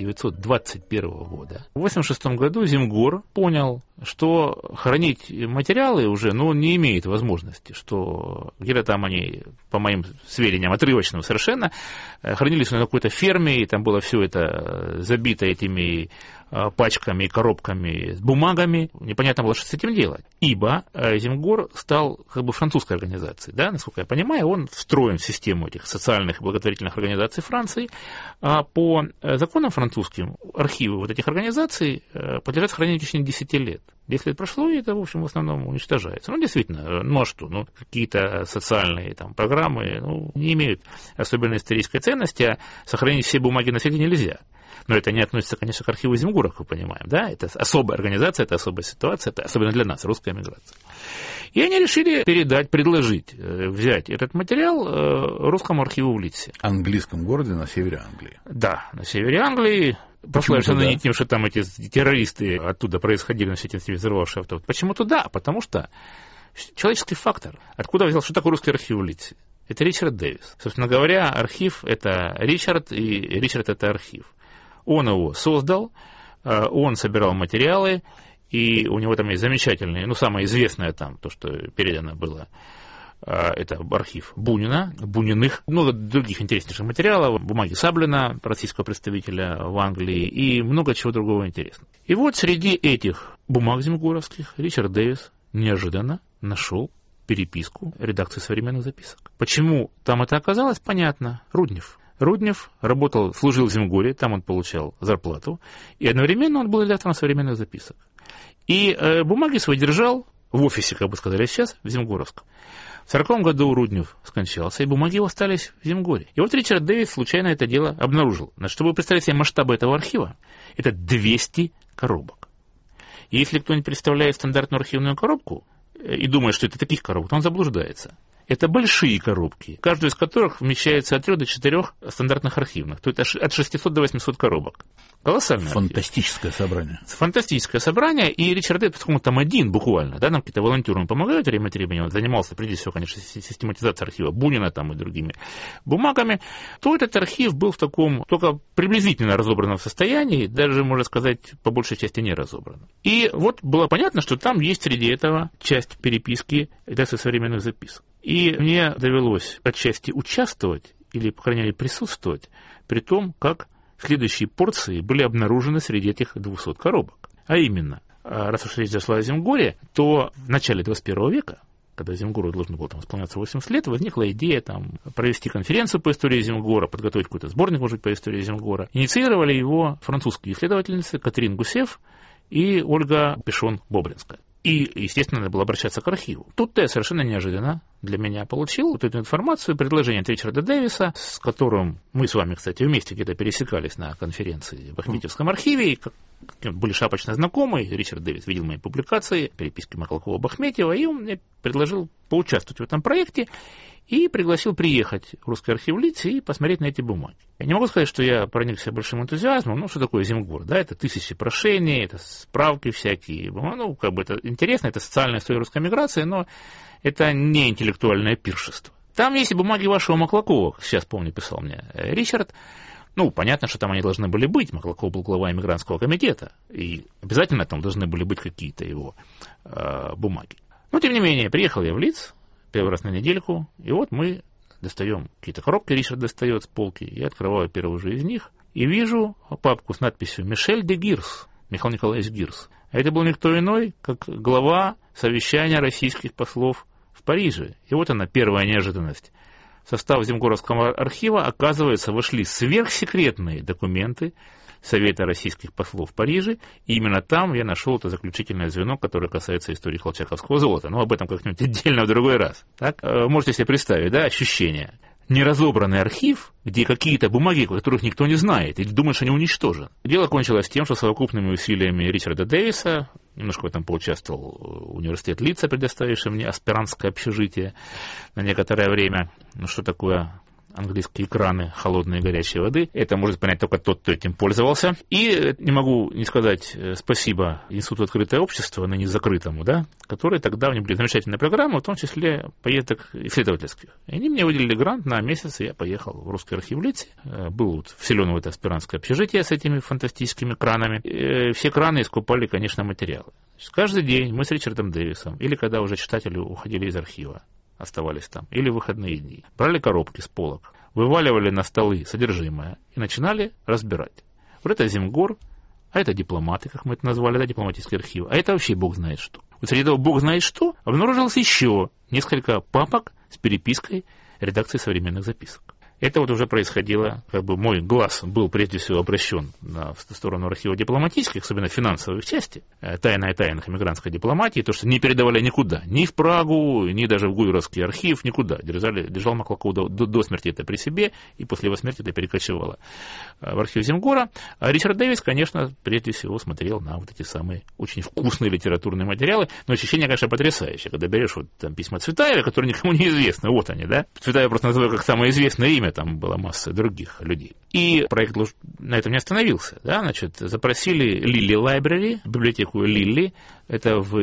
1921 года. В 1986 году Зимгор понял, что хранить материалы уже не имеет возможности, что где-то там они, по моим сведениям, отрывочным совершенно, хранились на какой-то ферме, и там было все это забито этими пачками, коробками с бумагами. Непонятно было, что с этим делать. Ибо Зимгор стал французской организацией. Да? Насколько я понимаю, он встроен в систему этих социальных и благотворительных организаций Франции. А по законам французским архивы вот этих организаций подлежат хранению в течение 10 лет. 10 лет прошло, и это, в общем, в основном уничтожается. Действительно, а что? Какие-то социальные программы не имеют особенной исторической ценности, а сохранить все бумаги навсегда нельзя. Но это не относится, конечно, к архиву Зимгора, как мы понимаем. Да? Это особая организация, это особая ситуация, это особенно для нас, русская эмиграция. И они решили предложить взять этот материал русскому архиву в Лидсе. Английском городе на севере Англии. Да, на севере Англии. Прославившись не тем, что там эти террористы оттуда происходили, на все эти взорвавшие авто. Почему туда? Потому что человеческий фактор. Откуда взял, что такое русский архив в Лидсе? Это Ричард Дэвис. Собственно говоря, архив – это Ричард, и Ричард – это архив. Он его создал, он собирал материалы, и у него там есть замечательные, самое известное там, то, что передано было, это архив Бунина, Буниных, много других интереснейших материалов, бумаги Саблина, российского представителя в Англии, и много чего другого интересного. И вот среди этих бумаг зимгоровских Ричард Дэвис неожиданно нашел переписку редакции современных записок. Почему там это оказалось, понятно. Руднев служил в Зимгоре, там он получал зарплату, и одновременно он был редактором современных записок. И бумаги свои держал в офисе, как бы сказали сейчас, в Зимгоровском. В 1940 году Руднев скончался, и бумаги его остались в Зимгоре. И вот Ричард Дэвис случайно это дело обнаружил. Чтобы вы представили себе масштабы этого архива, это 200 коробок. И если кто-нибудь представляет стандартную архивную коробку и думает, что это таких коробок, то он заблуждается. Это большие коробки, каждую из которых вмещается от 3 до 4 стандартных архивных. То есть от 600 до 800 коробок. Колоссальное. Фантастическое собрание. Фантастическое собрание. И Ричард Дэвис, поскольку там один буквально, да, нам какие-то волонтеры помогают время от времени, он занимался, прежде всего, конечно, систематизацией архива Бунина там и другими бумагами, то этот архив был в таком только приблизительно разобранном состоянии, даже, можно сказать, по большей части не разобранном. И вот было понятно, что там есть среди этого часть переписки редакции современных записок. И мне довелось отчасти участвовать, или, по крайней мере, присутствовать, при том, как следующие порции были обнаружены среди этих 200 коробок. А именно, раз уж речь зашла о Зимгоре, то в начале 21 века когда Земгору должно было там исполняться 80 лет, возникла идея там провести конференцию по истории Земгора, подготовить какой-то сборник, может быть, по истории Земгора. Инициировали его французские исследовательницы Катрин Гусев и Ольга Пешон-Бобринская. И, естественно, надо было обращаться к архиву. Тут-то я совершенно неожиданно для меня получил вот эту информацию, предложение от Ричарда Дэвиса, с которым мы с вами, кстати, вместе где-то пересекались на конференции в Ахметьевском архиве, и были шапочно знакомы. Ричард Дэвис видел мои публикации, переписки Маклакова-Бахметьева, и он мне предложил поучаствовать в этом проекте и пригласил приехать в Русский архив лиц и посмотреть на эти бумаги. Я не могу сказать, что я проникся большим энтузиазмом. Ну, что такое Земгор? Да, это тысячи прошений, это справки всякие. Ну, как бы это интересно, это социальная история русской миграции, но это не интеллектуальное пиршество. Там есть и бумаги вашего Маклакова, сейчас помню, писал мне Ричард. Ну, понятно, что там они должны были быть. Маклаков был глава эмигрантского комитета, и обязательно там должны были быть какие-то его бумаги. Но, тем не менее, приехал я в Лидс первый раз на недельку, и вот мы достаем какие-то коробки, Ричард достает с полки, я открываю первую же из них, и вижу папку с надписью «Мишель де Гирс», Михаил Николаевич Гирс. А это был никто иной, как глава совещания российских послов в Париже. И вот она, первая неожиданность. В состав Земгоровского архива, оказывается, вошли сверхсекретные документы Совета российских послов в Париже, и именно там я нашел это заключительное звено, которое касается истории колчаковского золота. Но об этом как-нибудь отдельно в другой раз. Так? Можете себе представить, да, ощущение. Неразобранный архив, где какие-то бумаги, которых никто не знает, и думает, что они уничтожены. Дело кончилось тем, что совокупными усилиями Ричарда Дэвиса, немножко в этом поучаствовал университет Лидса, предоставивший мне аспирантское общежитие на некоторое время. Ну, что такое английские краны холодной и горячей воды. Это может понять только тот, кто этим пользовался. И не могу не сказать спасибо Институту «Открытое общество», ныне закрытому, да, который тогда, у них были замечательные программы, в том числе поездок исследовательских. И они мне выделили грант на месяц, и я поехал в Русский архив в Лидсе. Был вот вселен в это аспирантское общежитие с этими фантастическими кранами. И все краны искупали, конечно, материалы. Каждый день мы с Ричардом Дэвисом, или когда уже читатели уходили из архива, оставались там, или в выходные дни, брали коробки с полок, вываливали на столы содержимое и начинали разбирать. Вот это Земгор, а это дипломаты, как мы это назвали, да, дипломатический архив, а это вообще бог знает что. Вот среди этого бог знает что обнаружилось еще несколько папок с перепиской редакции современных записок. Это вот уже происходило, как бы мой глаз был прежде всего обращен в сторону архива дипломатических, особенно финансовых части, тайных эмигрантской дипломатии, то, что не передавали никуда, ни в Прагу, ни даже в Гуйровский архив, никуда. Держал Маклаков до смерти это при себе, и после его смерти это перекочевало в архив Земгора. А Ричард Дэвис, конечно, прежде всего смотрел на вот эти самые очень вкусные литературные материалы, но ощущение, конечно, потрясающее, когда берешь вот там письма Цветаева, которые никому не известны, вот они, да. Цветаева просто называю как самое известное имя, там была масса других людей. И проект на этом не остановился. Да? Значит, запросили Лилли Лайбрери, библиотеку Лилли, это в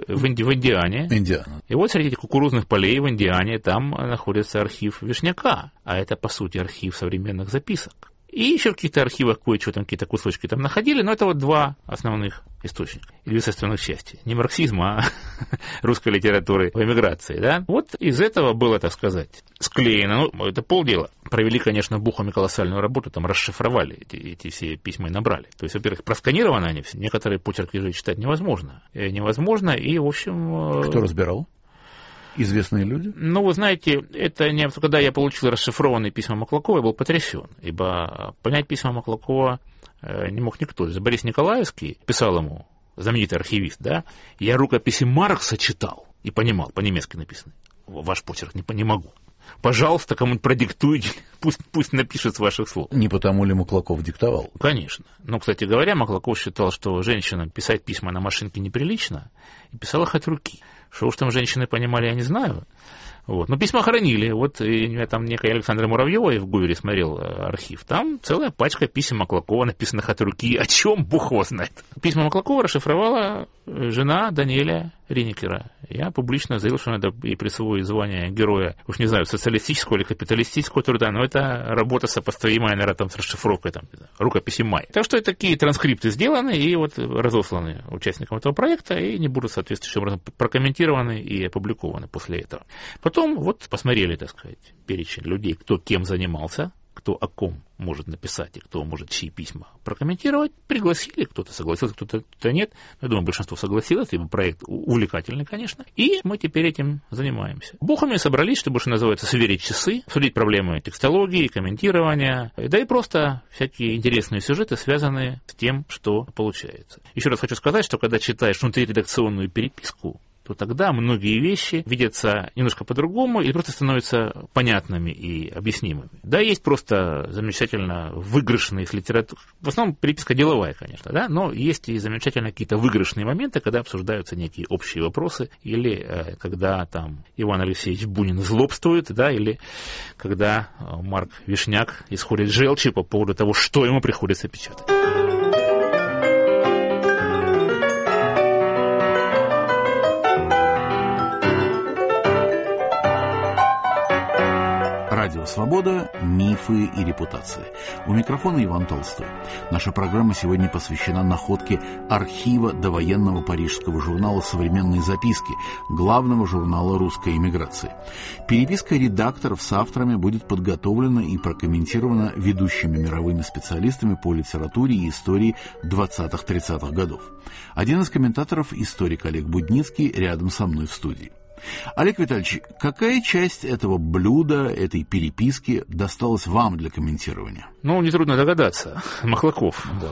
Индиане. Индиана. И вот среди этих кукурузных полей в Индиане там находится архив Вишняка, а это, по сути, архив современных записок. И еще в каких-то архивах кое-что там, какие-то кусочки там находили, но это вот два основных источника, или две составных части. Не марксизма, а русской литературы в эмиграции, да. Вот из этого было, так сказать, склеено, ну, это полдела. Провели, конечно, бухами колоссальную работу, там расшифровали эти все письма и набрали. То есть, во-первых, просканированы они все, некоторые почерки же читать невозможно. Невозможно, и, в общем... Кто разбирал? Известные люди? Ну, вы знаете, это не... Когда я получил расшифрованные письма Маклакова, я был потрясен, ибо понять письма Маклакова не мог никто. Борис Николаевский писал ему, знаменитый архивист, да, я рукописи Маркса читал и понимал, по-немецки написано. Ваш почерк не могу. Пожалуйста, кому-нибудь продиктуйте, пусть напишет с ваших слов. Не потому ли Маклаков диктовал? Конечно. Но, кстати говоря, Маклаков считал, что женщинам писать письма на машинке неприлично, и писал их от руки. Что уж там женщины понимали, я не знаю. Вот. Но письма хранили. Вот я там некая Александра Муравьева, я в Гувере смотрел архив. Там целая пачка писем Маклакова, написанных от руки. О чем Бог его знает. Письма Маклакова расшифровала жена Даниэля Риникера. Я публично заявил, что надо и присвоить звание героя, уж не знаю, социалистического или капиталистического труда, но это работа сопоставимая, наверное, там, с расшифровкой там, рукописи Май. Так что такие транскрипты сделаны и вот разосланы участникам этого проекта и не будут соответствующим образом прокомментированы и опубликованы после этого. Потом вот посмотрели, так сказать, перечень людей, кто кем занимался кто о ком может написать и кто может чьи письма прокомментировать, пригласили, кто-то согласился, кто-то нет. Я думаю, большинство согласилось, ибо проект увлекательный, конечно. И мы теперь этим занимаемся. Бухами собрались, чтобы, что называется, сверить часы, обсудить проблемы текстологии, комментирования, да и просто всякие интересные сюжеты, связанные с тем, что получается. Еще раз хочу сказать, что когда читаешь внутриредакционную переписку, то тогда многие вещи видятся немножко по-другому и просто становятся понятными и объяснимыми. Да, есть просто замечательно выигрышные с литературы. В основном переписка деловая, конечно, да, но есть и замечательно какие-то выигрышные моменты, когда обсуждаются некие общие вопросы, или когда там Иван Алексеевич Бунин злобствует, да, или когда Марк Вишняк исходит желчи по поводу того, что ему приходится печатать. Радио «Свобода. Мифы и репутации». У микрофона Иван Толстой. Наша программа сегодня посвящена находке архива довоенного парижского журнала «Современные записки», главного журнала русской эмиграции. Переписка редакторов с авторами будет подготовлена и прокомментирована ведущими мировыми специалистами по литературе и истории 20-30-х годов. Один из комментаторов – историк Олег Будницкий, рядом со мной в студии. Олег Витальевич, какая часть этого блюда, этой переписки досталась вам для комментирования? Ну, нетрудно догадаться. Маклаков. Да,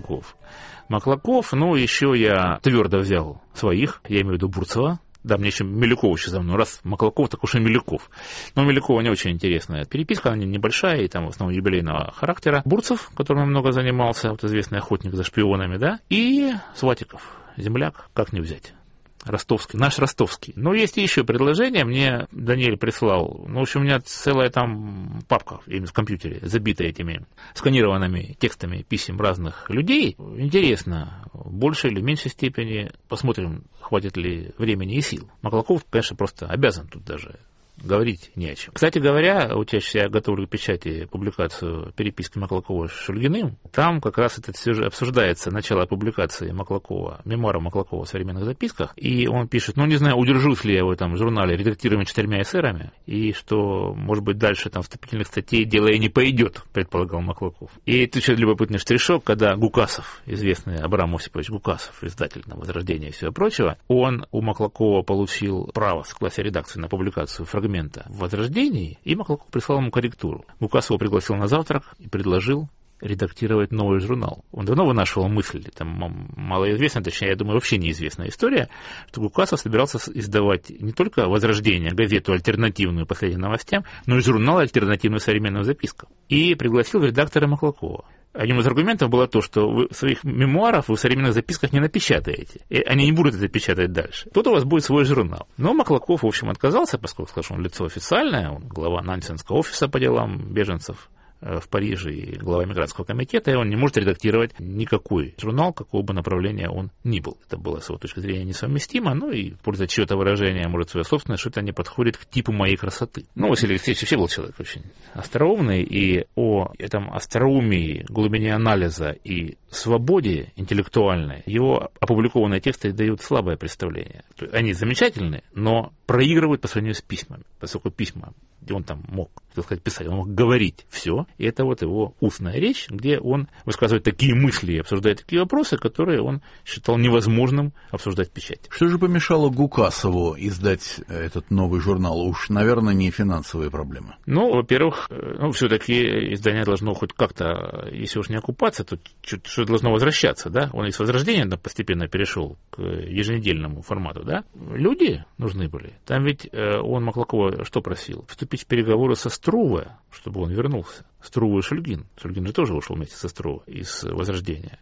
Маклаков, ну, еще я твердо взял своих, я имею в виду Бурцева. Да, мне еще Милюков еще за мной. Раз Маклаков, так уж и Милюков. Но Милюкова не очень интересная переписка, она небольшая и там в основном юбилейного характера. Бурцев, которым я много занимался, вот известный охотник за шпионами, да, и Сватиков, земляк, как не взять. Ростовский, наш Ростовский. Но есть еще предложение, мне Даниэль прислал. Ну, в общем, у меня целая там папка именно в компьютере, забита этими сканированными текстами писем разных людей. Интересно, в большей или меньшей степени, посмотрим, хватит ли времени и сил. Маклаков, конечно, просто обязан тут даже говорить не о чем. Кстати говоря, вот я готовлю к печати публикацию переписки Маклакова с Шульгиным. Там как раз это все же обсуждается, начало публикации Маклакова, мемуара Маклакова в современных записках. И он пишет, ну не знаю, удержусь ли я в этом журнале редактируемым 4 эсерами, и что, может быть, дальше там вступительных статей дело и не пойдет, предполагал Маклаков. И тут еще любопытный штришок, когда Гукасов, известный Абрам Осипович Гукасов, издатель на Возрождение и всего прочего, он у Маклакова получил право с класса редакции на публикацию фрагмента в Возрождении, и Маклаков прислал ему корректуру. Гукасова пригласил на завтрак и предложил редактировать новый журнал. Он давно вынашивал мысль, там малоизвестная, точнее, я думаю, вообще неизвестная история, что Гукасов собирался издавать не только «Возрождение», газету альтернативную последним новостям, но и журнал альтернативную современным запискам. И пригласил в редактора Маклакова. Одним из аргументов было то, что вы своих мемуаров вы в современных записках не напечатаете. И они не будут это печатать дальше. Тут у вас будет свой журнал. Но Маклаков, в общем, отказался, поскольку сказал, что он лицо официальное, он глава Нансенского офиса по делам беженцев в Париже и глава Эмигрантского комитета, и он не может редактировать никакой журнал, какого бы направления он ни был. Это было с его точки зрения несовместимо, ну и, пользуясь чьего-то выражения, может, свое собственное, что это не подходит к типу моей красоты. Ну, Василий Алексеевич вообще был человек очень остроумный, и о этом остроумии, глубине анализа и свободе интеллектуальной его опубликованные тексты дают слабое представление. Они замечательные, но проигрывают по сравнению с письмами, поскольку письма, где он там мог, так сказать, писать, он мог говорить все, и это вот его устная речь, где он высказывает такие мысли и обсуждает такие вопросы, которые он считал невозможным обсуждать в печати. Что же помешало Гукасову издать этот новый журнал? Уж, наверное, не финансовые проблемы. Ну, во-первых, все-таки издание должно хоть как-то, если уж не окупаться, то что должно возвращаться, да? Он из Возрождения постепенно перешел к еженедельному формату, да? Люди нужны были. Там ведь он Маклакова что просил? Вступить в переговоры со Струве, чтобы он вернулся. Струве и Шульгин. Шульгин же тоже ушел вместе со Струве из Возрождения.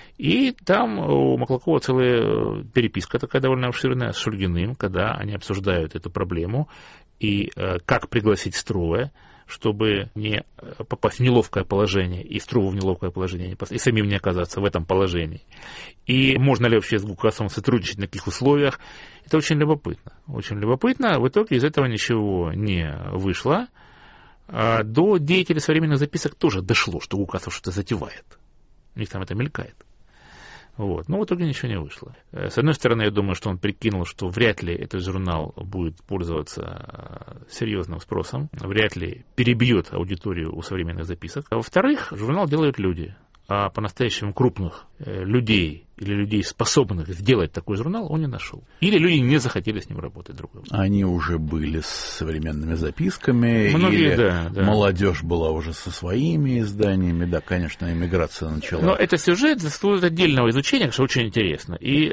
И там у Маклакова целая переписка такая довольно обширная с Шульгиным, когда они обсуждают эту проблему и как пригласить Струве, чтобы не попасть в неловкое положение, и Струву в неловкое положение, и самим не оказаться в этом положении. И можно ли вообще с Гукасовым сотрудничать на каких условиях? Это очень любопытно. Очень любопытно. В итоге из этого ничего не вышло. А до деятелей современных записок тоже дошло, что Гукасов что-то затевает. У них там это мелькает. Вот. Но в итоге ничего не вышло. С одной стороны, я думаю, что он прикинул, что вряд ли этот журнал будет пользоваться серьезным спросом, вряд ли перебьет аудиторию у современных записок. А во-вторых, журнал делают люди. А по-настоящему крупных людей или людей, способных сделать такой журнал, он не нашел. Или люди не захотели с ним работать друг другу. Они уже были с современными записками, многие, или да. молодежь была уже со своими изданиями. Да, конечно, эмиграция начала. Но этот сюжет заслуживает отдельного изучения, что очень интересно. И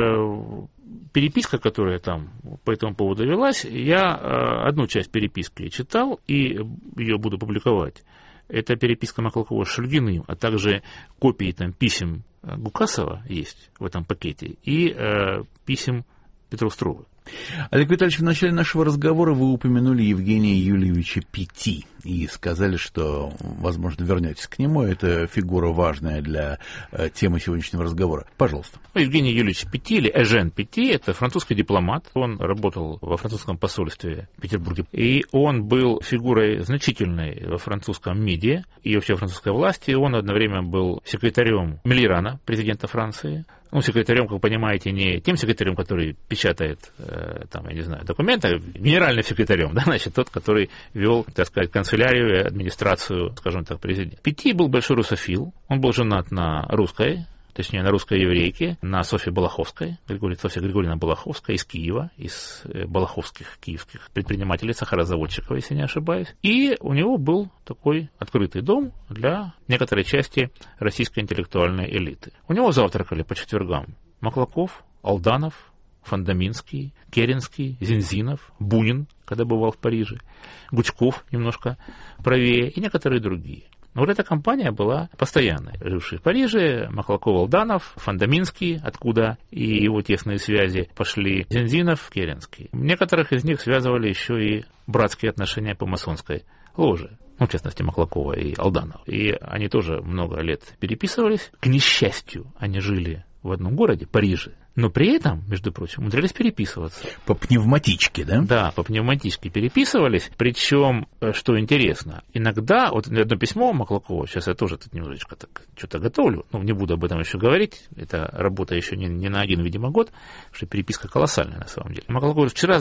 переписка, которая там по этому поводу велась, я одну часть переписки читал, и ее буду публиковать. Это переписка Маклакова с Шульгиным, а также копии там, писем Гукасова есть в этом пакете, и писем Петров-Струвы. Олег Витальевич, в начале нашего разговора вы упомянули Евгения Юльевича Петти и сказали, что, возможно, вернетесь к нему. Это фигура важная для темы сегодняшнего разговора. Пожалуйста. Евгений Юльевич Петти, или Эжен Петти, это французский дипломат. Он работал во французском посольстве в Петербурге. И он был фигурой значительной во французском МИДе и вообще во французской власти. Он одно время был секретарем Миллерана, президента Франции. Ну, секретарем, как вы понимаете, не тем секретарем, который печатает, там, я не знаю, документы, а генеральным секретарем, да, значит, тот, который вел, так сказать, канцелярию и администрацию, скажем так, президента. Петти был большой русофил, он был женат на русской, точнее, на русской еврейке, на Софье Балаховской, Софья Григорьевна Балаховская из Киева, из балаховских киевских предпринимателей, сахарозаводчиков, если не ошибаюсь. И у него был такой открытый дом для некоторой части российской интеллектуальной элиты. У него завтракали по четвергам Маклаков, Алданов, Фандаминский, Керенский, Зинзинов, Бунин, когда бывал в Париже, Гучков немножко правее и некоторые другие. Но вот эта компания была постоянной. Живший в Париже, Маклаков, Алданов, Фандаминский, откуда и его тесные связи пошли, Зинзинов, Керенский. Некоторых из них связывали еще и братские отношения по масонской ложе. Ну, в частности, Маклакова и Алданова. И они тоже много лет переписывались. К несчастью, они жили в одном городе, Париже. Но при этом, между прочим, умудрялись переписываться. По пневматичке, да? Да, по пневматичке переписывались. Причем, что интересно, иногда, вот одно письмо Маклакова, сейчас я тоже тут немножечко так что-то готовлю, но не буду об этом еще говорить, это работа еще не на один, видимо, год, потому что переписка колоссальная на самом деле. Маклаков вчера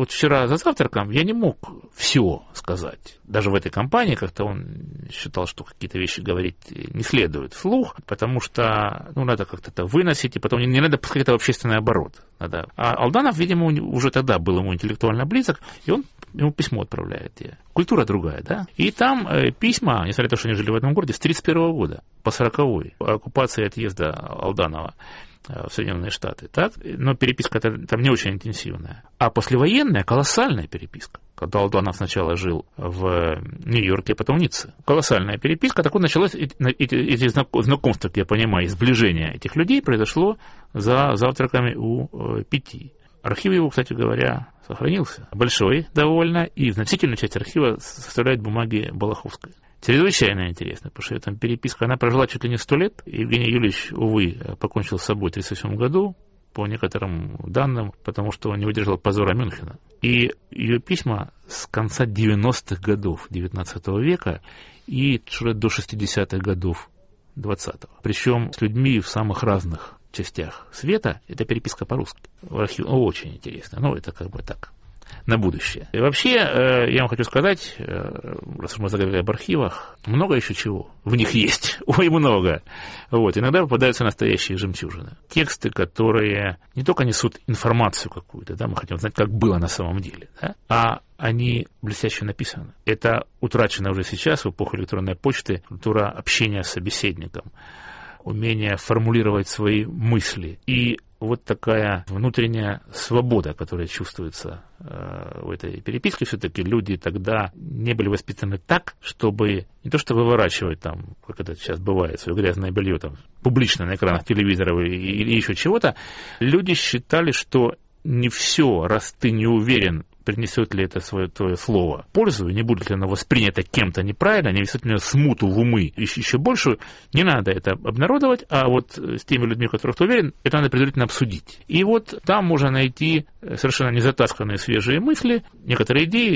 за завтраком я не мог все сказать. Даже в этой компании как-то он считал, что какие-то вещи говорить не следует вслух, потому что надо как-то это выносить, и потом не надо пускать это в общественный оборот. Надо. А Алданов, видимо, уже тогда был ему интеллектуально близок, и он ему письмо отправляет. Культура другая, да? И там письма, несмотря на то, что они жили в этом городе, с 1931 года по 40-й, оккупации и отъезда Алданова в Соединенные Штаты, так? Но переписка там не очень интенсивная. А послевоенная колоссальная переписка. Когда Алданов сначала жил в Нью-Йорке, а потом в Ницце. Колоссальная переписка. Так вот началось эти знакомства, как я понимаю, сближение этих людей произошло за завтраками у Петти. Архив его, кстати говоря, сохранился. Большой довольно, и значительную часть архива составляют бумаги Балаховской. Чрезвычайно интересно, потому что там переписка, она прожила чуть ли не 100 лет. Евгений Юльевич, увы, покончил с собой в 1937 году, по некоторым данным, потому что он не выдержал позора Мюнхена. И ее письма с конца 90-х годов 19 века и до 60-х годов 20-го. Причем с людьми в самых разных частях света. Это переписка по-русски. Архив очень интересно. Это как бы так, на будущее. И вообще, я вам хочу сказать, раз мы заговорили об архивах, много еще чего в них есть. Ой, много. Иногда попадаются настоящие жемчужины. Тексты, которые не только несут информацию какую-то, да, мы хотим знать, как было на самом деле, да, а они блестяще написаны. Это утрачено уже сейчас, в эпоху электронной почты, культура общения с собеседником, умение формулировать свои мысли. И вот такая внутренняя свобода, которая чувствуется в этой переписке. Все-таки люди тогда не были воспитаны так, чтобы не то что выворачивать там, как это сейчас бывает, свое грязное белье там публично на экранах телевизоров или еще чего-то. Люди считали, что не все, раз ты не уверен, принесет ли это твое слово пользу, не будет ли оно воспринято кем-то неправильно, не несет ли оно смуту в умы еще большую, не надо это обнародовать, а вот с теми людьми, в которых ты уверен, это надо предварительно обсудить. И вот там можно найти совершенно незатасканные свежие мысли, некоторые идеи,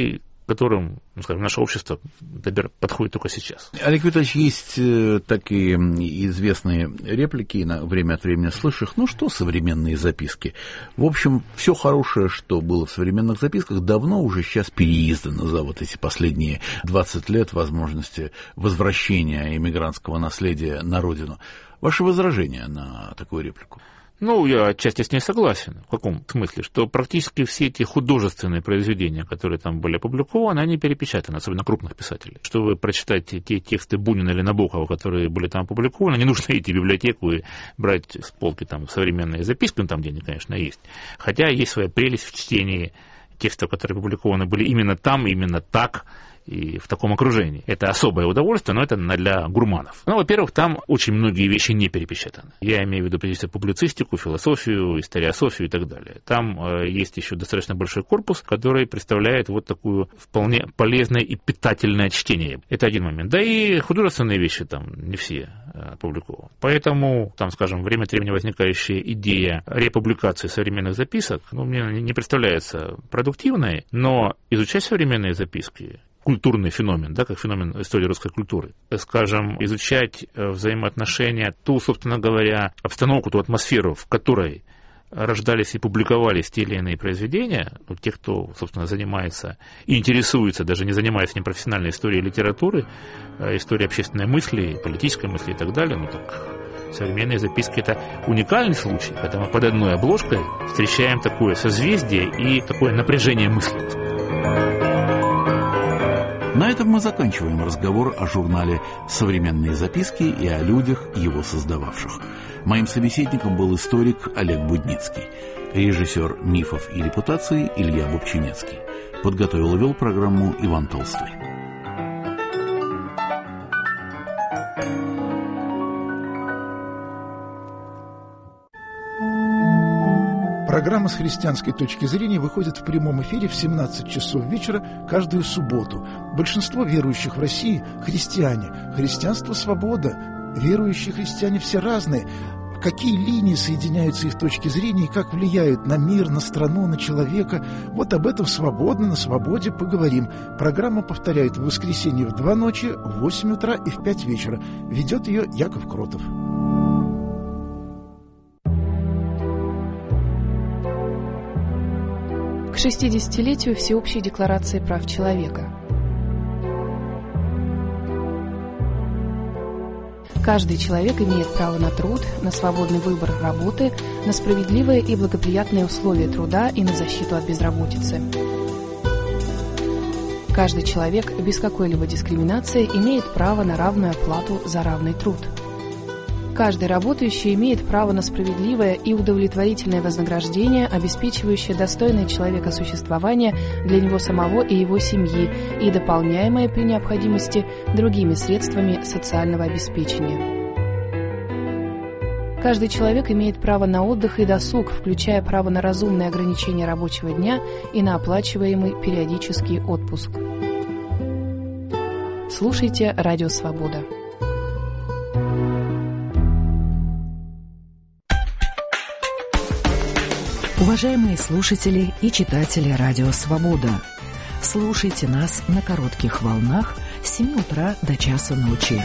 которым, скажем, наше общество подходит только сейчас. Олег Витальевич, есть такие известные реплики, время от времени слышу их, что современные записки. В общем, все хорошее, что было в современных записках, давно уже сейчас переиздано за вот эти последние 20 лет возможности возвращения эмигрантского наследия на родину. Ваши возражения на такую реплику? Я отчасти с ней согласен. В каком смысле? Что практически все эти художественные произведения, которые там были опубликованы, они перепечатаны, особенно крупных писателей. Чтобы прочитать те тексты Бунина или Набокова, которые были там опубликованы, не нужно идти в библиотеку и брать с полки там современные записки, там где они, конечно, есть. Хотя есть своя прелесть в чтении текстов, которые опубликованы были именно там, именно так, и в таком окружении. Это особое удовольствие, но это для гурманов. Во-первых, там очень многие вещи не перепечатаны. Я имею в виду, прежде всего, публицистику, философию, историософию и так далее. Там есть еще достаточно большой корпус, который представляет вот такую вполне полезное и питательное чтение. Это один момент. Да и художественные вещи там не все опубликованы. Поэтому, там, скажем, время от времени возникающая идея републикации современных записок, мне не представляется продуктивной, но изучать современные записки, культурный феномен, как феномен истории русской культуры. Скажем, изучать взаимоотношения, ту, собственно говоря, обстановку, ту атмосферу, в которой рождались и публиковались те или иные произведения, те, кто, собственно, занимается и интересуется, даже не занимаясь непрофессиональной историей литературы, историей общественной мысли, политической мысли и так далее, современные записки – это уникальный случай, когда мы под одной обложкой встречаем такое созвездие и такое напряжение мысли. На этом мы заканчиваем разговор о журнале «Современные записки» и о людях, его создававших. Моим собеседником был историк Олег Будницкий, режиссер «Мифов и репутации» Илья Бубчинецкий. Подготовил и вел программу Иван Толстой. Программа «С христианской точки зрения» выходит в прямом эфире в 17 часов вечера каждую субботу. Большинство верующих в России – христиане. Христианство – свобода. Верующие христиане все разные. Какие линии соединяются их точки зрения и как влияют на мир, на страну, на человека – вот об этом свободно, на свободе поговорим. Программа повторяет в воскресенье в 2 ночи, в 8 утра и в 5 вечера. Ведет ее Яков Кротов. К 60-летию Всеобщей декларации прав человека. Каждый человек имеет право на труд, на свободный выбор работы, на справедливые и благоприятные условия труда и на защиту от безработицы. Каждый человек без какой-либо дискриминации имеет право на равную оплату за равный труд. Каждый работающий имеет право на справедливое и удовлетворительное вознаграждение, обеспечивающее достойное человека существование для него самого и его семьи и дополняемое при необходимости другими средствами социального обеспечения. Каждый человек имеет право на отдых и досуг, включая право на разумное ограничение рабочего дня и на оплачиваемый периодический отпуск. Слушайте «Радио Свобода». Уважаемые слушатели и читатели «Радио Свобода», слушайте нас на коротких волнах с 7 утра до часа ночи.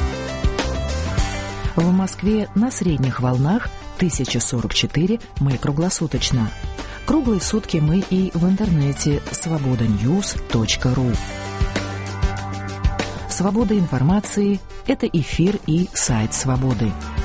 В Москве на средних волнах 1044 мы круглосуточно. Круглые сутки мы и в интернете svobodanews.ru. Свобода информации – это эфир и сайт «Свободы».